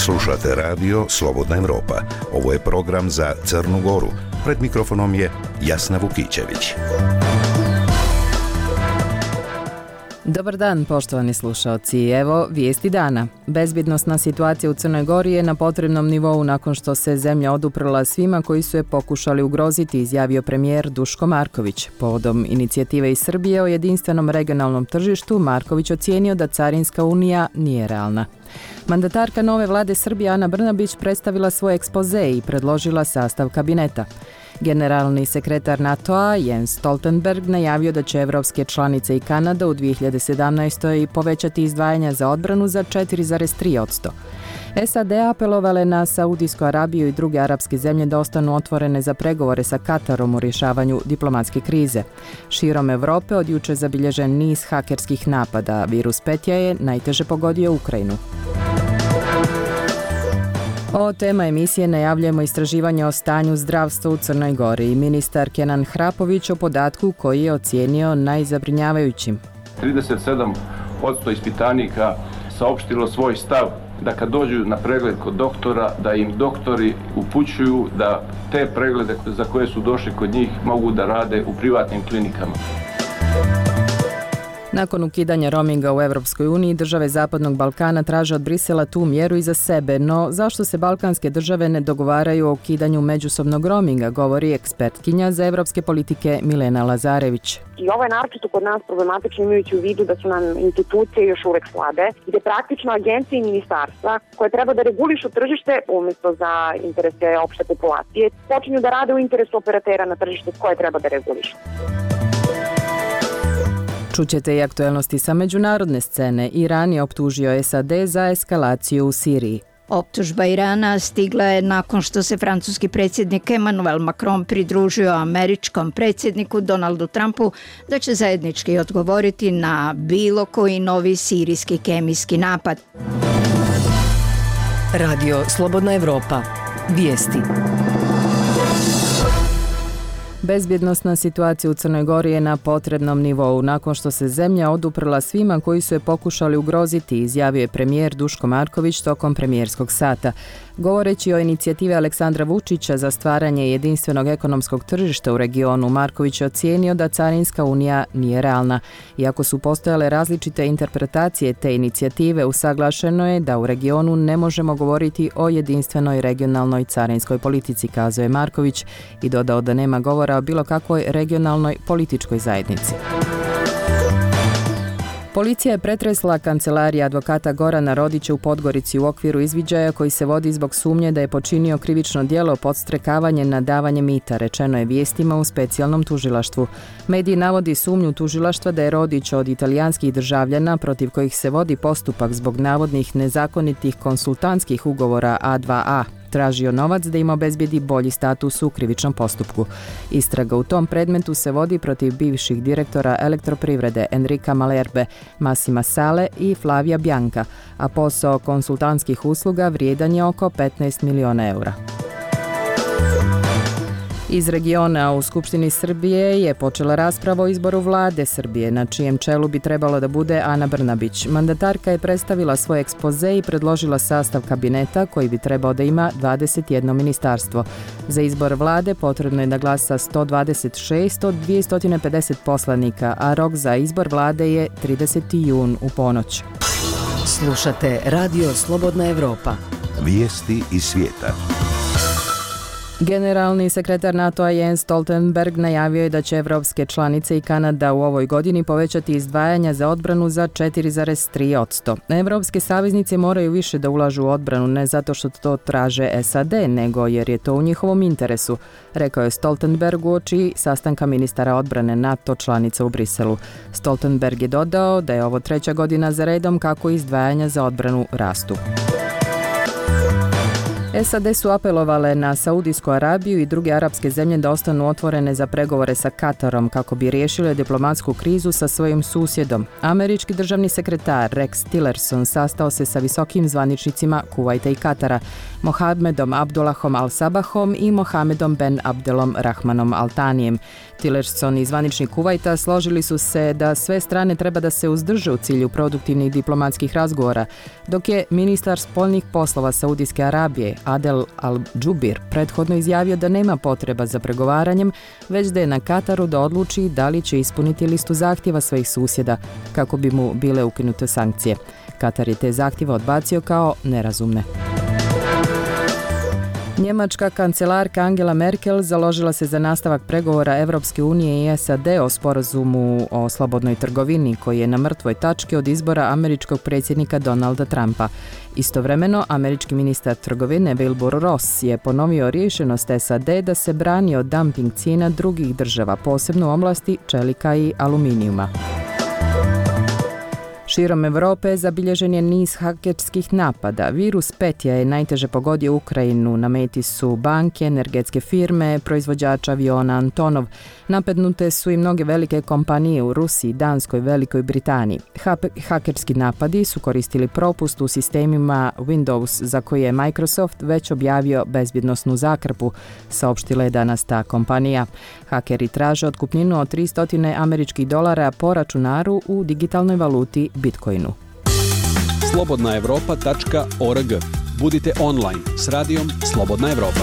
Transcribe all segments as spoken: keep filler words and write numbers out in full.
Slušate radio Slobodna Evropa. Ovo je program za Crnu Goru. Pred mikrofonom je Jasna Vukićević. Dobar dan, poštovani slušaoci. Evo vijesti dana. Bezbjednosna situacija u Crnoj Gori je na potrebnom nivou nakon što se zemlja oduprla svima koji su je pokušali ugroziti, izjavio premijer Duško Marković. Povodom inicijative iz Srbije o jedinstvenom regionalnom tržištu, Marković ocijenio da Carinska unija nije realna. Mandatarka nove vlade Srbije Ana Brnabić predstavila svoj ekspoze i predložila sastav kabineta. Generalni sekretar NATO-a Jens Stoltenberg najavio da će evropske članice i Kanada u dvije hiljade sedamnaestoj povećati izdvajanja za odbranu za četiri zarez tri posto. S A D apelovale na Saudijsku Arabiju i druge arapske zemlje da ostanu otvorene za pregovore sa Katarom u rješavanju diplomatske krize. Širom Evrope od juče zabilježen niz hakerskih napada. Virus Petja je najteže pogodio Ukrajinu. O tema emisije najavljujemo istraživanje o stanju zdravstva u Crnoj Gori i ministar Kenan Hrapović o podatku koji je ocijenio najzabrinjavajućim. trideset sedam posto ispitanika saopštilo svoj stav da kad dođu na pregled kod doktora, da im doktori upućuju da te preglede za koje su došli kod njih mogu da rade u privatnim klinikama. Nakon ukidanja roaminga u Evropskoj uniji, države Zapadnog Balkana traže od Brisela tu mjeru i za sebe, no zašto se balkanske države ne dogovaraju o ukidanju međusobnog roaminga, govori ekspertkinja za evropske politike Milena Lazarević. I ovo je naročito kod nas problematično imajući u vidu da su nam institucije još uvek slabe, gde praktično agencije i ministarstva koje treba da regulišu tržište umjesto za interese opšte populacije, počinju da rade u interesu operatera na tržište koje treba da regulišu. Čućete i aktuelnosti sa međunarodne scene. Iran je optužio S A D za eskalaciju u Siriji. Optužba Irana stigla je nakon što se francuski predsjednik Emmanuel Macron pridružio američkom predsjedniku Donaldu Trumpu da će zajednički odgovoriti na bilo koji novi sirijski kemijski napad. Radio Slobodna Evropa. Vijesti. Bezbjednosna situacija u Crnoj Gori je na potrebnom nivou nakon što se zemlja oduprla svima koji su je pokušali ugroziti, izjavio je premijer Duško Marković tokom premijerskog sata. Govoreći o inicijativi Aleksandra Vučića za stvaranje jedinstvenog ekonomskog tržišta u regionu, Marković je ocijenio da Carinska unija nije realna. Iako su postojale različite interpretacije te inicijative, usaglašeno je da u regionu ne možemo govoriti o jedinstvenoj regionalnoj carinskoj politici, kazao je Marković i dodao da nema govora o bilo kakvoj regionalnoj političkoj zajednici. Policija je pretresla kancelariju advokata Gorana Rodića u Podgorici u okviru izviđaja koji se vodi zbog sumnje da je počinio krivično djelo podstrekavanje na davanje mita, rečeno je vijestima u specijalnom tužilaštvu. Mediji navodi sumnju tužilaštva da je Rodić od italijanskih državljana protiv kojih se vodi postupak zbog navodnih nezakonitih konsultantskih ugovora A dva A tražio novac da im obezbijedi bolji status u krivičnom postupku. Istraga u tom predmetu se vodi protiv bivših direktora Elektroprivrede Enrika Malerbe, Massima Sale i Flavija Bjanka, a posao konsultantskih usluga vrijedan je oko petnaest miliona eura. Iz regiona u Skupštini Srbije je počela rasprava o izboru vlade Srbije, na čijem čelu bi trebalo da bude Ana Brnabić. Mandatarka je predstavila svoj ekspoze i predložila sastav kabineta koji bi trebao da ima dvadeset jedno ministarstvo. Za izbor vlade potrebno je da glasa sto dvadeset šest od dvjesto pedeset poslanika, a rok za izbor vlade je trideseti jun u ponoć. Slušate Radio Slobodna Evropa. Vijesti iz svijeta. Generalni sekretar NATO-a Jens Stoltenberg najavio je da će evropske članice i Kanada u ovoj godini povećati izdvajanja za odbranu za četiri zarez tri posto. Evropske saveznice moraju više da ulažu u odbranu ne zato što to traže S A D, nego jer je to u njihovom interesu, rekao je Stoltenberg uoči sastanka ministara odbrane NATO članica u Briselu. Stoltenberg je dodao da je ovo treća godina za redom kako izdvajanja za odbranu rastu. S A D su apelovale na Saudijsku Arabiju i druge arapske zemlje da ostanu otvorene za pregovore sa Katarom kako bi riješile diplomatsku krizu sa svojim susjedom. Američki državni sekretar Rex Tillerson sastao se sa visokim zvaničnicima Kuvajta i Katara, Mohamedom Abdullahom Al-Sabahom i Mohamedom Ben Abdelom Rahmanom Al-Tanijem. Tillerson i zvaničnik Kuvajta složili su se da sve strane treba da se uzdrže u cilju produktivnih diplomatskih razgovora, dok je ministar spoljnih poslova Saudijske Arabije Adel Al-Džubir prethodno izjavio da nema potreba za pregovaranjem, već da je na Kataru da odluči da li će ispuniti listu zahtjeva svojih susjeda kako bi mu bile ukinute sankcije. Katar je te zahtjeve odbacio kao nerazumne. Njemačka kancelarka Angela Merkel založila se za nastavak pregovora Evropske unije i S A D o sporazumu o slobodnoj trgovini koji je na mrtvoj tački od izbora američkog predsjednika Donalda Trumpa. Istovremeno, američki ministar trgovine Wilbur Ross je ponovio rješenost S A D da se brani od dumping cijena drugih država, posebno u oblasti čelika i aluminijuma. Širom Europe zabilježen je niz hakerskih napada. Virus Petja je najteže pogodio Ukrajinu. Na meti su banke, energetske firme, proizvođača aviona Antonov. Napadnute su i mnoge velike kompanije u Rusiji, Danskoj, Velikoj Britaniji. Hakerski napadi su koristili propust u sistemima Windows za koje je Microsoft već objavio bezbjednosnu zakrpu, saopštila je danas ta kompanija. Hakeri traže otkupninu od tristo američkih dolara po računaru u digitalnoj valuti Bitcoinu. slobodna evropa tačka org. Budite online s radijom Slobodna Evropa.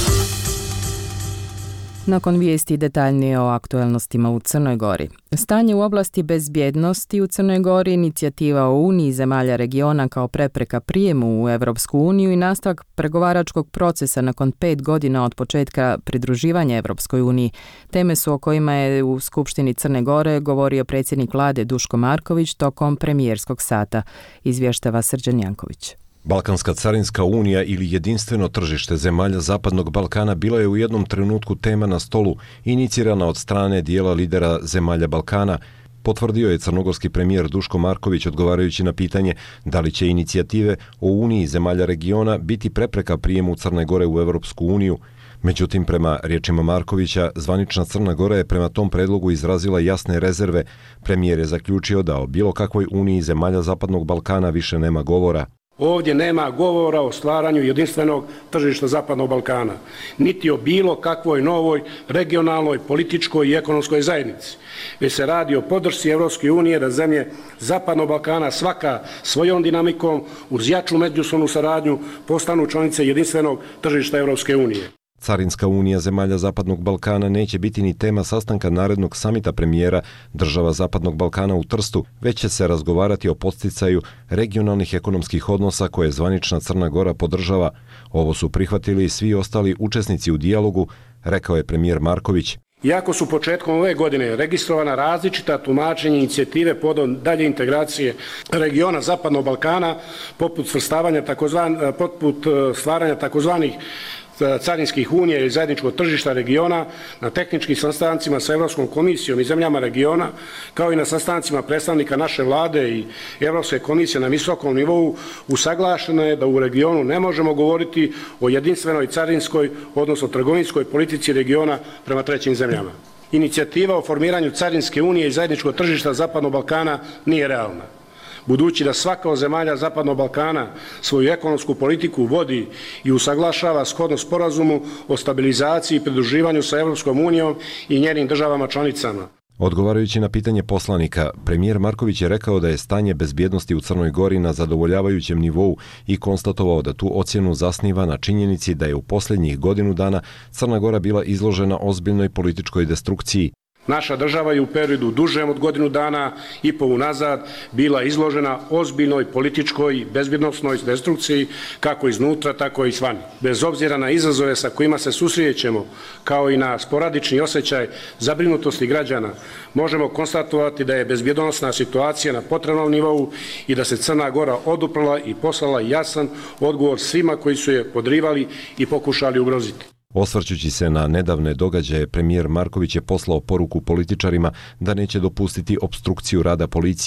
Nakon vijesti detaljnije o aktuelnostima u Crnoj Gori. Stanje u oblasti bezbjednosti u Crnoj Gori, inicijativa o Uniji zemalja regiona kao prepreka prijemu u Evropsku uniju i nastavak pregovaračkog procesa nakon pet godina od početka pridruživanja Evropskoj uniji. Teme su o kojima je u Skupštini Crne Gore govorio predsjednik vlade Duško Marković tokom premijerskog sata, izvještava Srđan Janković. Balkanska carinska unija ili jedinstveno tržište zemalja Zapadnog Balkana bila je u jednom trenutku tema na stolu, inicirana od strane dijela lidera zemalja Balkana, potvrdio je crnogorski premijer Duško Marković odgovarajući na pitanje da li će inicijative o uniji zemalja regiona biti prepreka prijemu Crne Gore u Evropsku uniju. Međutim, prema riječima Markovića, zvanična Crna Gora je prema tom predlogu izrazila jasne rezerve. Premijer je zaključio da o bilo kakvoj uniji zemalja Zapadnog Balkana više nema govora. Ovdje nema govora o stvaranju jedinstvenog tržišta Zapadnog Balkana, niti o bilo kakvoj novoj regionalnoj, političkoj i ekonomskoj zajednici. Već se radi o podršci Evropske unije da zemlje Zapadnog Balkana svaka svojom dinamikom uz jaču međusobnu saradnju postanu članice jedinstvenog tržišta Evropske unije. Carinska unija zemalja Zapadnog Balkana neće biti ni tema sastanka narednog samita premijera država Zapadnog Balkana u Trstu, već će se razgovarati o podsticaju regionalnih ekonomskih odnosa koje zvanična Crna Gora podržava. Ovo su prihvatili i svi ostali učesnici u dijalogu, rekao je premijer Marković. Iako su početkom ove godine registrovana različita tumačenja inicijative povodom dalje integracije regiona Zapadnog Balkana, poput svrstavanja takozvan, poput stvaranja takozvanih carinskih unija ili zajedničkog tržišta regiona, na tehničkim sastancima sa Evropskom komisijom i zemljama regiona, kao i na sastancima predstavnika naše vlade i Evropske komisije na visokom nivou, usaglašeno je da u regionu ne možemo govoriti o jedinstvenoj carinskoj, odnosno trgovinskoj politici regiona prema trećim zemljama. Inicijativa o formiranju carinske unije i zajedničkog tržišta Zapadnog Balkana nije realna. Budući da svaka od zemalja Zapadnog Balkana svoju ekonomsku politiku vodi i usaglašava shodno sporazumu o stabilizaciji i pridruživanju sa Evropskom unijom i njenim državama članicama. Odgovarajući na pitanje poslanika, premijer Marković je rekao da je stanje bezbjednosti u Crnoj Gori na zadovoljavajućem nivou i konstatovao da tu ocjenu zasniva na činjenici da je u posljednjih godinu dana Crna Gora bila izložena ozbiljnoj političkoj destrukciji. Naša država je u periodu dužem od godinu dana i po unazad bila izložena ozbiljnoj političkoj bezbjednosnoj destrukciji kako iznutra, tako i izvani. Bez obzira na izazove sa kojima se susrećemo, kao i na sporadični osjećaj zabrinutosti građana, možemo konstatovati da je bezbjednosna situacija na potrebnom nivou i da se Crna Gora oduprla i poslala jasan odgovor svima koji su je podrivali i pokušali ugroziti. Osvrćući se na nedavne događaje, premijer Marković je poslao poruku političarima da neće dopustiti opstrukciju rada policije.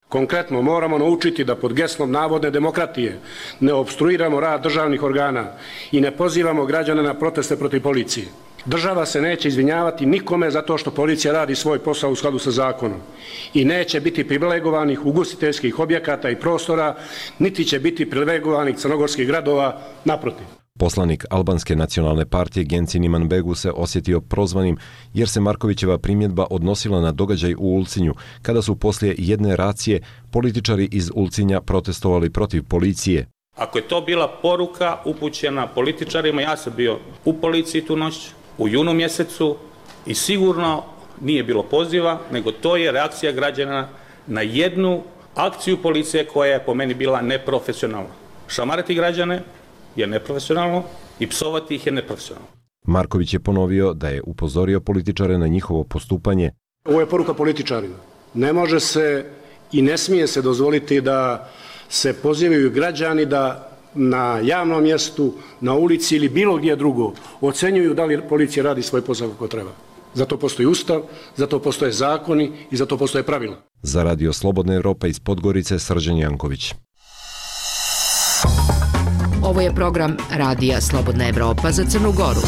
Konkretno, moramo naučiti da pod geslom navodne demokratije ne opstruiramo rad državnih organa i ne pozivamo građane na proteste protiv policije. Država se neće izvinjavati nikome zato što policija radi svoj posao u skladu sa zakonom i neće biti privilegovanih ugostiteljskih objekata i prostora, niti će biti privilegovanih crnogorskih gradova, naprotiv. Poslanik Albanske nacionalne partije Genci Imanbegu se osjetio prozvanim jer se Markovićeva primjedba odnosila na događaj u Ulcinju, kada su poslije jedne racije političari iz Ulcinja protestovali protiv policije. Ako je to bila poruka upućena političarima, ja sam bio u policiji tu noć, u junu mjesecu i sigurno nije bilo poziva, nego to je reakcija građana na jednu akciju policije koja je po meni bila neprofesionalna. Šamarati građane je neprofesionalno i psovati ih je neprofesionalno. Marković je ponovio da je upozorio političare na njihovo postupanje. Ovo je poruka političarima. Ne može se i ne smije se dozvoliti da se pozivaju građani da na javnom mjestu, na ulici ili bilo gdje drugo ocenjuju da li policija radi svoj posao kako treba. Zato postoji Ustav, zato postoje zakoni i zato postoje pravila. Za Radio Slobodna Evropa iz Podgorice, Srđan Janković. Ovo je program Radija Slobodna Evropa za Crnu Goru.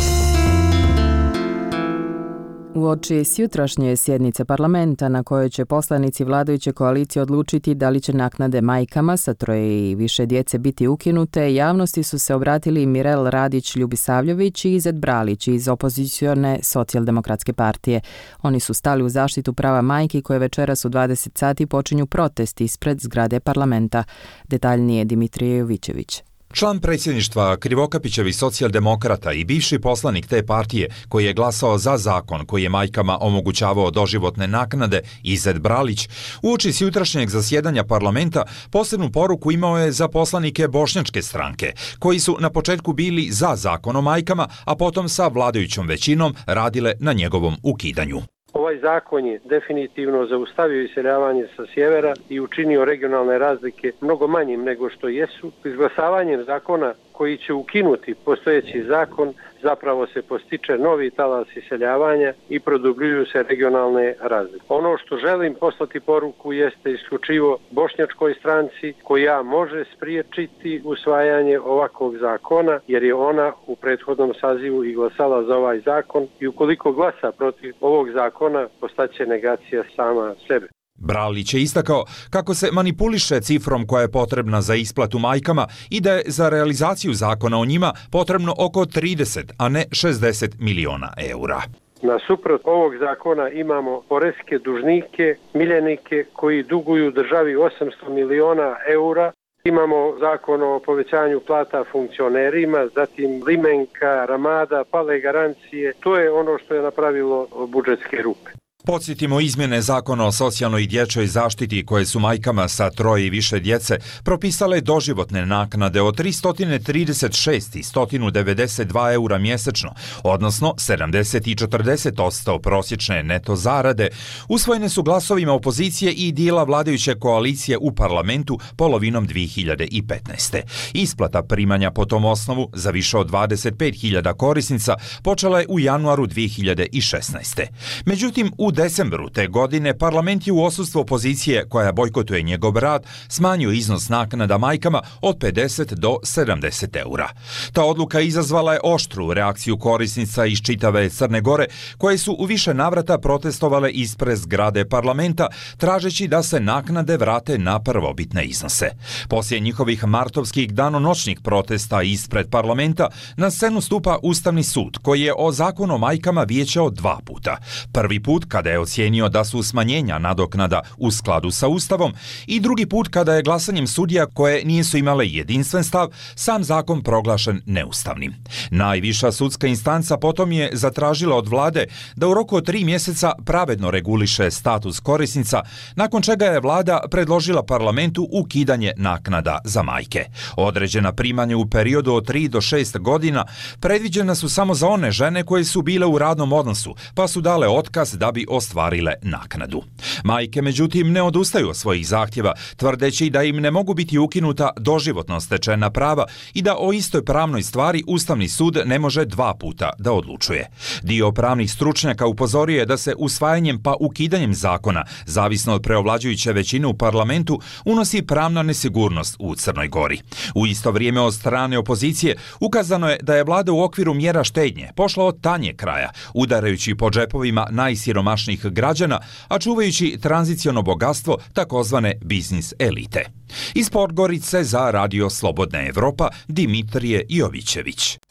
Uoči sjutrašnje sjednice parlamenta na kojoj će poslanici vladajuće koalicije odlučiti da li će naknade majkama sa troje i više djece biti ukinute, javnosti su se obratili Mirel Radić Ljubisavljević i Izet Bralić iz opozicione Socijaldemokratske partije. Oni su stali u zaštitu prava majki koje večeras u dvadeset sati počinju protesti ispred zgrade parlamenta. Detaljnije Dimitrije Jovićević. Član predsjedništva Krivokapićevih socijaldemokrata i bivši poslanik te partije koji je glasao za zakon koji je majkama omogućavao doživotne naknade, Izet Bralić, uoči jutrašnjeg zasjedanja parlamenta posebnu poruku imao je za poslanike bošnjačke stranke, koji su na početku bili za zakon o majkama, a potom sa vladajućom većinom radile na njegovom ukidanju. Ovaj zakon je definitivno zaustavio iseljavanje sa sjevera i učinio regionalne razlike mnogo manjim nego što jesu. Izglasavanjem zakona koji će ukinuti postojeći zakon zapravo se postiče novi talas iseljavanja i produbljuju se regionalne razlike. Ono što želim poslati poruku jeste isključivo bošnjačkoj stranci koja može spriječiti usvajanje ovakvog zakona jer je ona u prethodnom sazivu i glasala za ovaj zakon i ukoliko glasa protiv ovog zakona postaće negacija sama sebe. Bralić je istakao kako se manipuliše cifrom koja je potrebna za isplatu majkama i da je za realizaciju zakona o njima potrebno oko trideset, a ne šezdeset miliona eura. Nasuprot ovog zakona imamo poreske dužnike, miljenike koji duguju državi osamsto miliona eura. Imamo zakon o povećanju plata funkcionerima, zatim limenka, ramada, pale garancije. To je ono što je napravilo budžetske rupe. Podsjetimo izmjene zakona o socijalnoj i dječjoj zaštiti koje su majkama sa troje i više djece propisale doživotne naknade od tristo trideset šest i sto devedeset dva eura mjesečno, odnosno sedamdeset i četrdeset posto prosječne neto zarade, usvojene su glasovima opozicije i dijela vladajuće koalicije u parlamentu polovinom dvije hiljade petnaeste. Isplata primanja po tom osnovu za više od dvadeset pet hiljada korisnica počela je u januaru dvije hiljade šesnaeste. Međutim, u decembru te godine parlament je u odsustvu opozicije koja bojkotuje njegov rad smanjio iznos naknada majkama od pedeset do sedamdeset eura. Ta odluka izazvala je oštru reakciju korisnica iz čitave Crne Gore koje su u više navrata protestovale ispred zgrade parlamenta tražeći da se naknade vrate na prvobitne iznose. Poslije njihovih martovskih danonoćnih protesta ispred parlamenta na scenu stupa Ustavni sud koji je o zakonu o majkama vijećao dva puta. Prvi put kada je ocijenio da su smanjenja nadoknada u skladu sa Ustavom i drugi put kada je glasanjem sudija koje nisu imale jedinstven stav sam zakon proglašen neustavnim. Najviša sudska instanca potom je zatražila od vlade da u roku od tri mjeseca pravedno reguliše status korisnica, nakon čega je vlada predložila parlamentu ukidanje naknada za majke. Određena primanja u periodu od tri do šest godina predviđena su samo za one žene koje su bile u radnom odnosu, pa su dale otkaz da bi ostvarile naknadu. Majke, međutim, ne odustaju od svojih zahtjeva, tvrdeći da im ne mogu biti ukinuta doživotno stečena prava i da o istoj pravnoj stvari Ustavni sud ne može dva puta da odlučuje. Dio pravnih stručnjaka upozorio je da se usvajanjem pa ukidanjem zakona, zavisno od preovlađujuće većine u parlamentu, unosi pravna nesigurnost u Crnoj Gori. U isto vrijeme od strane opozicije ukazano je da je vlada u okviru mjera štednje pošla od tanje kraja, udarajući po džepovima najsiromašnijih građana, a čuvajući tranziciono bogatstvo takozvane biznis elite. Iz Podgorice za Radio Slobodna Evropa, Dimitrije Jovićević.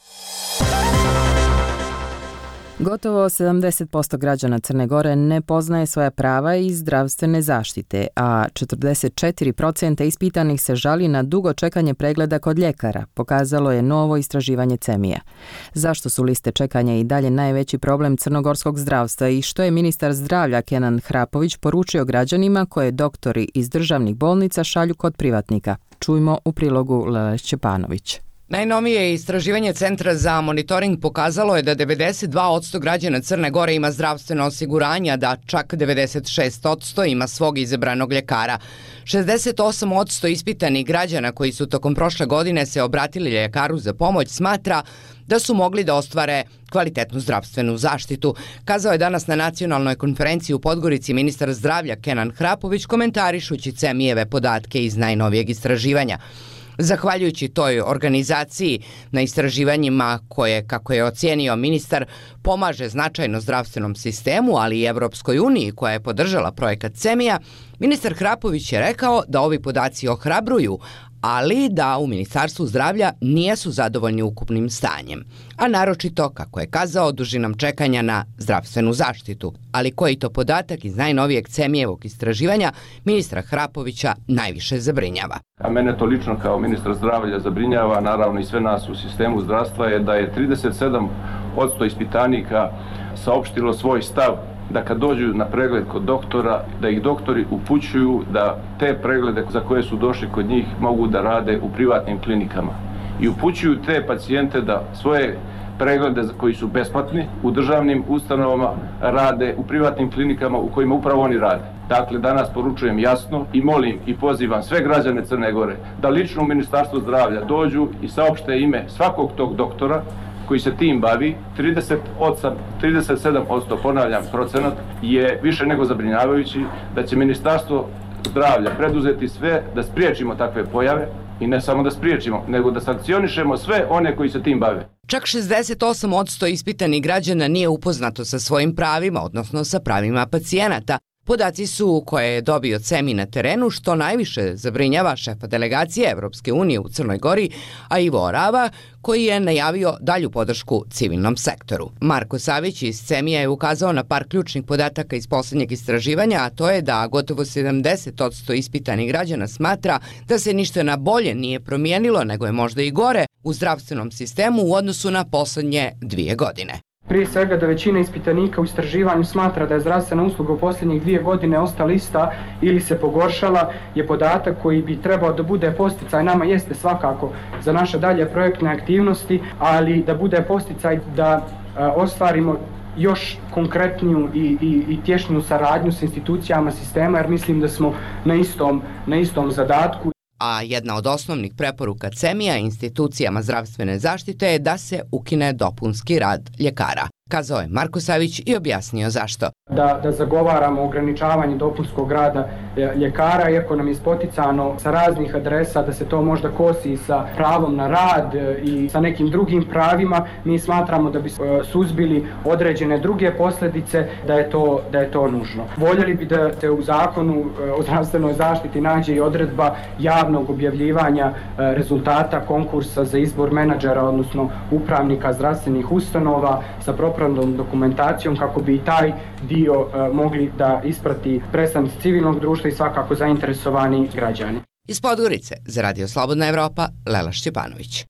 Gotovo sedamdeset posto građana Crne Gore ne poznaje svoja prava iz zdravstvene zaštite, a četrdeset četiri posto ispitanih se žali na dugo čekanje pregleda kod ljekara, pokazalo je novo istraživanje CEMIJA. Zašto su liste čekanja i dalje najveći problem crnogorskog zdravstva i što je ministar zdravlja Kenan Hrapović poručio građanima koje doktori iz državnih bolnica šalju kod privatnika? Čujmo u prilogu Lele Šćepanović. Najnovije istraživanje Centra za monitoring pokazalo je da devedeset dva posto građana Crne Gore ima zdravstveno osiguranje, a da čak devedeset šest posto ima svog izabranog ljekara. šezdeset osam posto ispitanih građana koji su tokom prošle godine se obratili ljekaru za pomoć smatra da su mogli da ostvare kvalitetnu zdravstvenu zaštitu, kazao je danas na nacionalnoj konferenciji u Podgorici ministar zdravlja Kenan Hrapović komentarišući CEMIJeve podatke iz najnovijeg istraživanja. Zahvaljujući toj organizaciji na istraživanjima koje, kako je ocijenio ministar, pomaže značajno zdravstvenom sistemu, ali i Evropskoj uniji koja je podržala projekat CEMIJA, ministar Hrapović je rekao da ovi podaci ohrabruju, ali da u Ministarstvu zdravlja nijesu zadovoljni ukupnim stanjem, a naročito, kako je kazao, dužinom čekanja na zdravstvenu zaštitu. Ali koji to podatak iz najnovijeg CEMIJevog istraživanja ministra Hrapovića najviše zabrinjava? A mene to lično kao ministar zdravlja zabrinjava, naravno i sve nas u sistemu zdravstva, je da je trideset sedam posto ispitanika saopštilo svoj stav da kad dođu na pregled kod doktora, da ih doktori upućuju da te preglede za koje su došli kod njih mogu da rade u privatnim klinikama. I upućuju te pacijente da svoje preglede koji su besplatni u državnim ustanovama rade u privatnim klinikama u kojima upravo oni rade. Dakle, danas poručujem jasno i molim i pozivam sve građane Crne Gore da lično u Ministarstvo zdravlja dođu i saopšte ime svakog tog doktora koji se tim bavi. trideset osam, trideset sedam posto, ponavljam, procenat je više nego zabrinjavajući, da će Ministarstvo zdravlja preduzeti sve da spriječimo takve pojave i ne samo da spriječimo, nego da sankcionišemo sve one koji se tim bave. Čak šezdeset osam posto ispitanih građana nije upoznato sa svojim pravima, odnosno sa pravima pacijenata. Podaci su koje je dobio CEMI na terenu, što najviše zabrinjava šefa delegacije Evropske unije u Crnoj Gori, a Ivo Orava, koji je najavio dalju podršku civilnom sektoru. Marko Savić iz CEMIJA je ukazao na par ključnih podataka iz posljednjeg istraživanja, a to je da gotovo sedamdeset posto ispitanih građana smatra da se ništa na bolje nije promijenilo, nego je možda i gore u zdravstvenom sistemu u odnosu na posljednje dvije godine. Prije svega da većina ispitanika u istraživanju smatra da je zdravstvena usluga u posljednjih dvije godine ostala ista ili se pogoršala, je podatak koji bi trebao da bude posticaj, nama jeste svakako za naše dalje projektne aktivnosti, ali da bude posticaj da a, ostvarimo još konkretniju i, i, i tješniju saradnju s institucijama sistema, jer mislim da smo na istom, na istom zadatku. A jedna od osnovnih preporuka CEMIJA institucijama zdravstvene zaštite je da se ukine dopunski rad ljekara. Kazao je Marko Savić i objasnio zašto. Da, da zagovaramo ograničavanje dopunskog rada ljekara, iako nam je spoticano sa raznih adresa da se to možda kosi sa pravom na rad i sa nekim drugim pravima, mi smatramo da bi suzbili određene druge posljedice, da je to, da je to nužno. Voljeli bi da se u zakonu o zdravstvenoj zaštiti nađe i odredba javnog objavljivanja rezultata konkursa za izbor menadžera, odnosno upravnika zdravstvenih ustanova sa propravnom dokumentacijom, kako bi i taj dio uh, mogli da isprati predstavnici civilnog društva i svakako zainteresovani građani. Iz Podgorice za Radio Slobodna Evropa, Lela Šćepanović.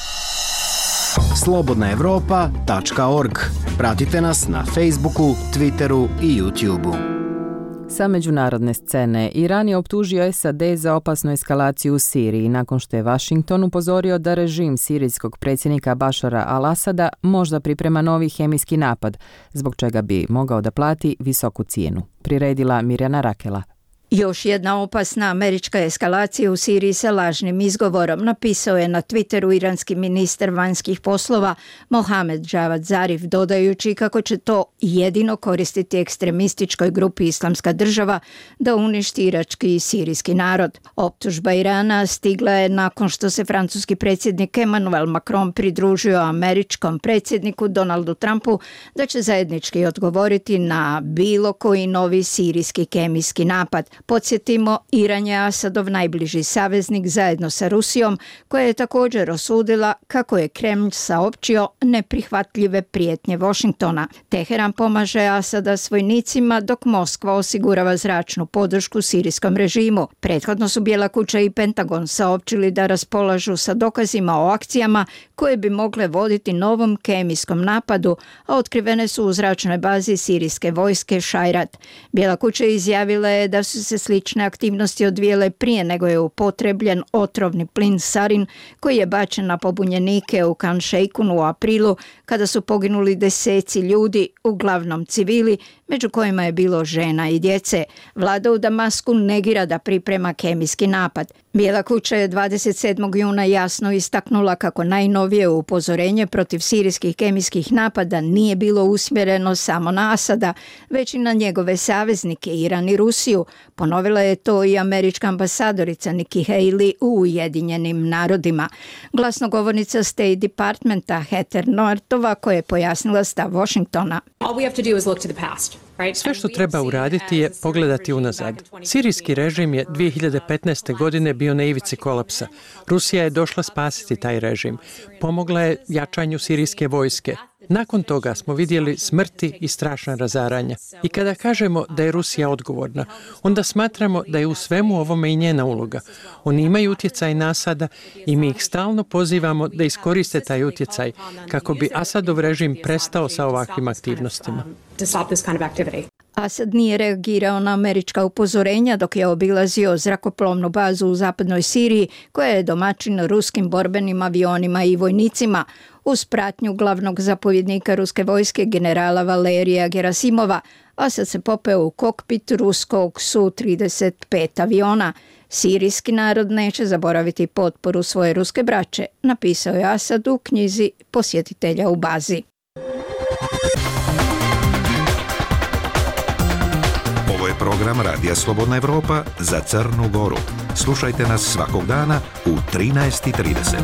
slobodna evropa tačka org. Pratite nas na Facebooku, Twitteru i YouTubeu. Sa međunarodne scene, Iran je optužio S A D za opasnu eskalaciju u Siriji nakon što je Washington upozorio da režim sirijskog predsjednika Bašara al-Asada možda priprema novi hemijski napad, zbog čega bi mogao da plati visoku cijenu. Priredila Mirjana Rakela. Još jedna opasna američka eskalacija u Siriji sa lažnim izgovorom, napisao je na Twitteru iranski ministar vanjskih poslova Mohamed Javad Zarif, dodajući kako će to jedino koristiti ekstremističkoj grupi Islamska država da uništi irački i sirijski narod. Optužba Irana stigla je nakon što se francuski predsjednik Emmanuel Macron pridružio američkom predsjedniku Donaldu Trumpu da će zajednički odgovoriti na bilo koji novi sirijski kemijski napad. Podsjetimo, Iran je Asadov najbliži saveznik zajedno sa Rusijom, koja je također osudila kako je Kremlj saopćio neprihvatljive prijetnje Washingtona. Teheran pomaže Asada s vojnicima dok Moskva osigurava zračnu podršku sirijskom režimu. Prethodno su Bijela kuća i Pentagon saopćili da raspolažu sa dokazima o akcijama koje bi mogle voditi novom kemijskom napadu, a otkrivene su u zračnoj bazi sirijske vojske Šajrat. Bijela kuća izjavila je da su se slične aktivnosti odvijele prije nego je upotrebljen otrovni plin sarin koji je bačen na pobunjenike u Khan Sheikhounu u aprilu kada su poginuli deseci ljudi, uglavnom civili, među kojima je bilo žena i djece. Vlada u Damasku negira da priprema kemijski napad. Bijela kuća je dvadeset sedmog juna jasno istaknula kako najnovije upozorenje protiv sirijskih kemijskih napada nije bilo usmjereno samo na Asada, već i na njegove saveznike Iran i Rusiju. Ponovila je to i američka ambasadorica Nikki Haley u Ujedinjenim narodima. Glasnogovornica State Departmenta Heather Nauertova koja je pojasnila stav Washingtona. Sve što treba uraditi je pogledati unazad. Sirijski režim je dvije hiljade petnaeste. godine bio na ivici kolapsa. Rusija je došla spasiti taj režim. Pomogla je jačanju sirijske vojske. Nakon toga smo vidjeli smrti i strašna razaranja. I kada kažemo da je Rusija odgovorna, onda smatramo da je u svemu ovome i njena uloga. Oni imaju utjecaj na Asada i mi ih stalno pozivamo da iskoriste taj utjecaj kako bi Asadov režim prestao sa ovakvim aktivnostima. Asad nije reagirao na američka upozorenja dok je obilazio zrakoplovnu bazu u zapadnoj Siriji koja je domaćin ruskim borbenim avionima i vojnicima. Uz pratnju glavnog zapovjednika ruske vojske generala Valerija Gerasimova, Asad se popeo u kokpit ruskog Su trideset pet aviona. Sirijski narod neće zaboraviti potporu svoje ruske braće, napisao je Asad u knjizi posjetitelja u bazi. Ovo je program Radija Slobodna Evropa za Crnu Goru. Slušajte nas svakog dana u trinaest i trideset.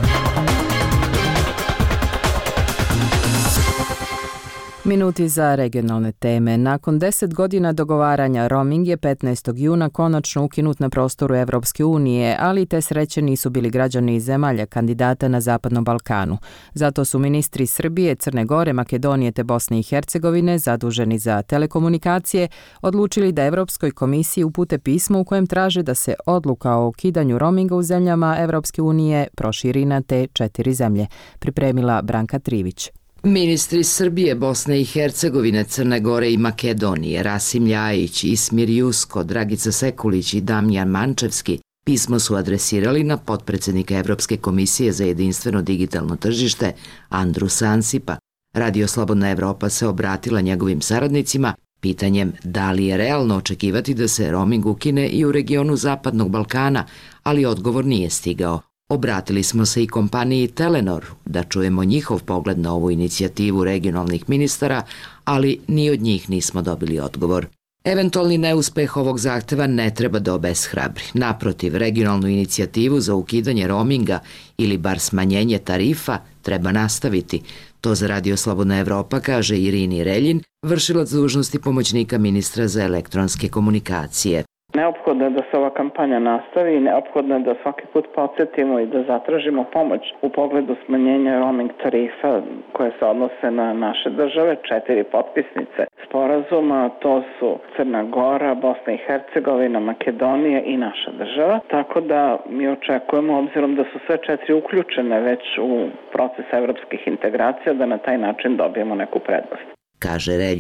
Minuti za regionalne teme. Nakon deset godina dogovaranja, roaming je petnaestog juna konačno ukinut na prostoru Evropske unije, ali te sreće nisu bili građani iz zemalja kandidata na Zapadnom Balkanu. Zato su ministri Srbije, Crne Gore, Makedonije te Bosne i Hercegovine, zaduženi za telekomunikacije, odlučili da Evropskoj komisiji upute pismo u kojem traže da se odluka o ukidanju roaminga u zemljama Evropske unije proširi na te četiri zemlje. Pripremila Branka Trivić. Ministri Srbije, Bosne i Hercegovine, Crne Gore i Makedonije, Rasim Ljajić, Ismir Jusko, Dragica Sekulić i Damjan Mančevski pismo su adresirali na potpredsjednika Evropske komisije za jedinstveno digitalno tržište Andru Sansipa. Radio Slobodna Evropa se obratila njegovim saradnicima pitanjem da li je realno očekivati da se roaming ukine i u regionu Zapadnog Balkana, ali odgovor nije stigao. Obratili smo se i kompaniji Telenor da čujemo njihov pogled na ovu inicijativu regionalnih ministara, ali ni od njih nismo dobili odgovor. Eventualni neuspeh ovog zahteva ne treba da obeshrabri. Naprotiv, regionalnu inicijativu za ukidanje roaminga ili bar smanjenje tarifa treba nastaviti. To za Radio Slobodna Evropa kaže Irini Reljin, vršilac dužnosti pomoćnika ministra za elektronske komunikacije. Neophodno je da se ova kampanja nastavi i neophodno je da svaki put podsjetimo i da zatražimo pomoć u pogledu smanjenja roaming tarifa koje se odnose na naše države, četiri potpisnice sporazuma, to su Crna Gora, Bosna i Hercegovina, Makedonija i naša država. Tako da mi očekujemo, obzirom da su sve četiri uključene već u proces evropskih integracija, da na taj način dobijemo neku prednost. Kaže Reljin.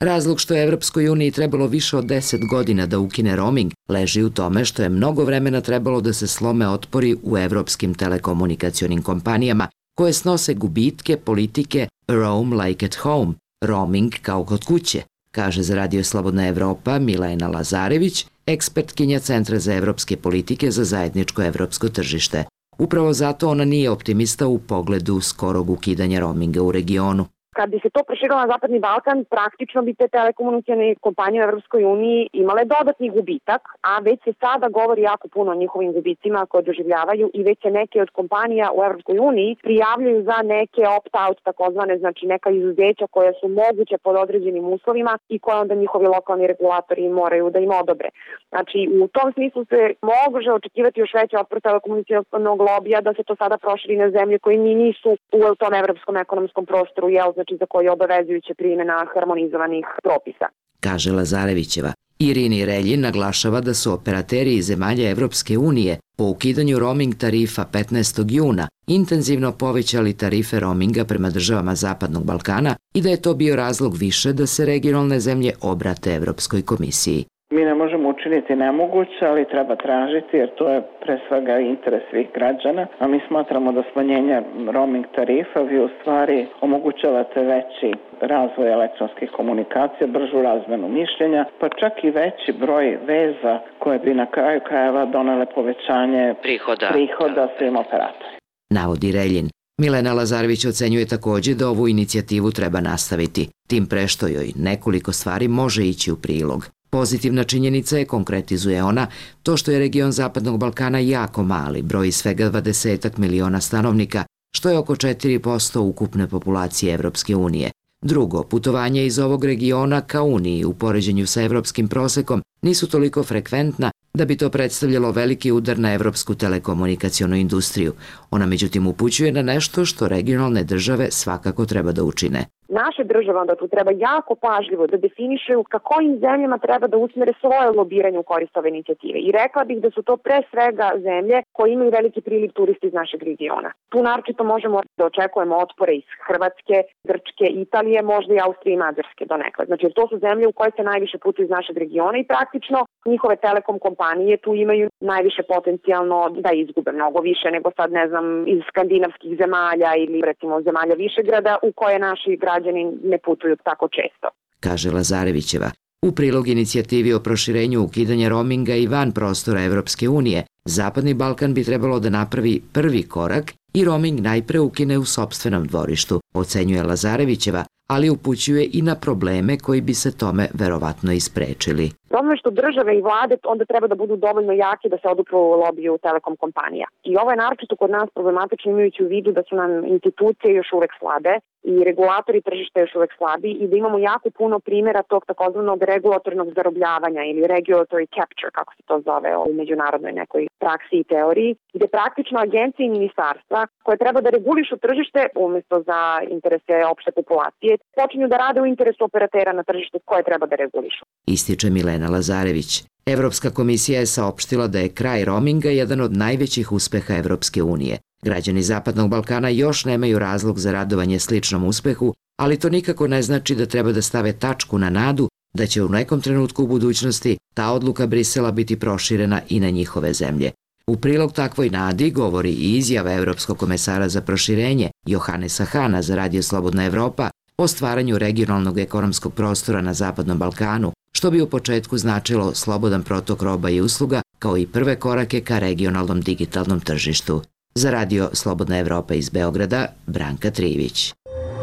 Razlog što je Evropskoj uniji trebalo više od deset godina da ukine roaming leži u tome što je mnogo vremena trebalo da se slome otpori u evropskim telekomunikacionim kompanijama koje snose gubitke politike Roam like at home, roaming kao kod kuće, kaže za Radio Slobodna Evropa Milena Lazarević, ekspertkinja Centra za evropske politike za zajedničko evropsko tržište. Upravo zato ona nije optimista u pogledu skorog ukidanja roaminga u regionu. Kad bi se to proširilo na Zapadni Balkan, praktično bi te telekomunikacione kompanije u Evropskoj uniji imale dodatni gubitak, a već se sada govori jako puno o njihovim gubicima koje doživljavaju i već se neke od kompanija u Evropskoj uniji prijavljaju za neke opt-out, takozvane, znači neka izuzeća koja su moguće pod određenim uslovima i koje onda njihovi lokalni regulatori moraju da im odobre. Znači, u tom smislu se može očekivati još veći otpor telekomunikacionog lobija da se to sada proširi na zemlje koje ni nisu u tom evropskom ekonomskom prostoru, jel, znači za koje je obavezujuće primjena harmonizovanih propisa. Kaže Lazarevićeva. Irini Reljin naglašava da su operateri iz zemalja Evropske unije po ukidanju roaming tarifa petnaestog juna intenzivno povećali tarife roaminga prema državama Zapadnog Balkana i da je to bio razlog više da se regionalne zemlje obrate Evropskoj komisiji. Mi ne možemo učiniti nemoguće, ali treba tražiti jer to je pre svega interes svih građana, a mi smatramo da smanjenje roaming tarifa vi u stvari omogućavate veći razvoj elektronskih komunikacija, bržu razmenu mišljenja, pa čak i veći broj veza koje bi na kraju krajeva donele povećanje prihoda, prihoda svim operatorima. Navodi Reljin. Milena Lazarević ocenjuje također da ovu inicijativu treba nastaviti, tim pre što joj nekoliko stvari može ići u prilog. Pozitivna činjenica je, konkretizuje ona, to što je region Zapadnog Balkana jako mali, broji svega dvadesetak miliona stanovnika, što je oko četiri posto ukupne populacije Evropske unije. Drugo, putovanja iz ovog regiona ka Uniji u poređenju sa evropskim prosekom nisu toliko frekventna da bi to predstavljalo veliki udar na evropsku telekomunikacionu industriju. Ona međutim upućuje na nešto što regionalne države svakako treba da učine. Naše države onda tu treba jako pažljivo da definišaju ka kojim zemljama treba da usmere svoje lobiranje u korist ove inicijative. I rekla bih da su to pre svega zemlje koje imaju veliki priliv turisti iz našeg regiona. Tu naročito možemo da očekujemo otpore iz Hrvatske, Grčke, Italije, možda i Austrije i Mađarske donekle. Znači, to su zemlje u koje se najviše putuju iz našeg regiona i praktično njihove telekom kompanije tu imaju najviše potencijalno da izgube mnogo više nego sad, ne znam, iz skandinavskih zemalja ili recimo zemalja Višegrada u koje naši građani ne putuju tako često. Kaže Lazarevićeva. U prilog inicijativi o proširenju ukidanja roaminga i van prostora Evropske unije, Zapadni Balkan bi trebalo da napravi prvi korak i roaming najpre ukine u sopstvenom dvorištu, ocenjuje Lazarevićeva, ali upućuje i na probleme koji bi se tome verovatno isprečili. Problem je što države i vlade onda treba da budu dovoljno jake da se odupru lobiju telekom kompanija. I ovo je naročito kod nas problematično imajući u vidu da su nam institucije još uvek slabe i regulatori tržišta još uvek slabi i da imamo jako puno primjera tog takozvanog regulatornog zarobljavanja ili regulatory capture, kako se to zove u međunarodnoj nekoj praksi i teoriji, gde praktično agencije i ministarstva koje treba da regulišu tržište umjesto za interese opšte populacije počinju da rade u interesu operatera na tržištu koje treba da regulišu. Ističe Milena Lazarević. Evropska komisija je saopštila da je kraj roaminga jedan od najvećih uspeha Evropske unije. Građani Zapadnog Balkana još nemaju razlog za radovanje sličnom uspehu, ali to nikako ne znači da treba da stave tačku na nadu da će u nekom trenutku u budućnosti ta odluka Brisela biti proširena i na njihove zemlje. U prilog takvoj nadi govori i izjava Evropskog komesara za proširenje Johannesa Hana za Radio Slobodna Evropa o stvaranju regionalnog ekonomskog prostora na Zapadnom Balkanu, što bi u početku značilo slobodan protok roba i usluga, kao i prve korake ka regionalnom digitalnom tržištu. Za Radio Slobodna Evropa iz Beograda, Branka Trivić.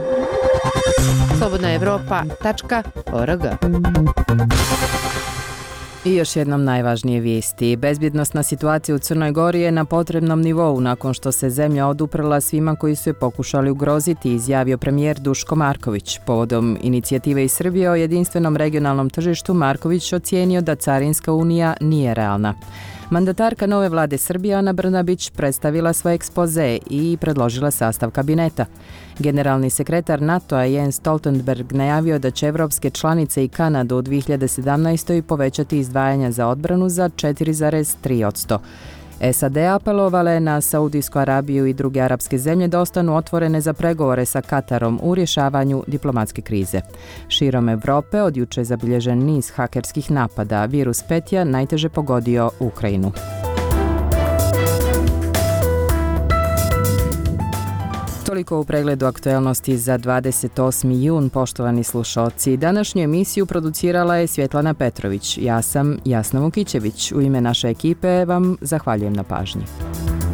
slobodna evropa tačka org. I još jednom najvažnije vijesti. Bezbjednostna situacija u Crnoj Gori je na potrebnom nivou nakon što se zemlja oduprla svima koji su je pokušali ugroziti, izjavio premijer Duško Marković. Povodom inicijative iz Srbije o jedinstvenom regionalnom tržištu, Marković ocijenio da Carinska unija nije realna. Mandatarka nove vlade Srbije Ana Brnabić predstavila svoj ekspoze i predložila sastav kabineta. Generalni sekretar NATO-a Jens Stoltenberg najavio da će evropske članice i Kanada u dve hiljade sedamnaestoj povećati izdvajanja za odbranu za četiri zarez tri posto. S A D apelovala je na Saudijsku Arabiju i druge arapske zemlje da ostanu otvorene za pregovore sa Katarom u rješavanju diplomatske krize. Širom Evrope od juče je zabilježen niz hakerskih napada. Virus Petja najteže pogodio Ukrajinu. Toliko u pregledu aktuelnosti za dvadeset osmi jun, poštovani slušalci. Današnju emisiju producirala je Svjetlana Petrović. Ja sam Jasna Vukićević. U ime naše ekipe vam zahvaljujem na pažnji.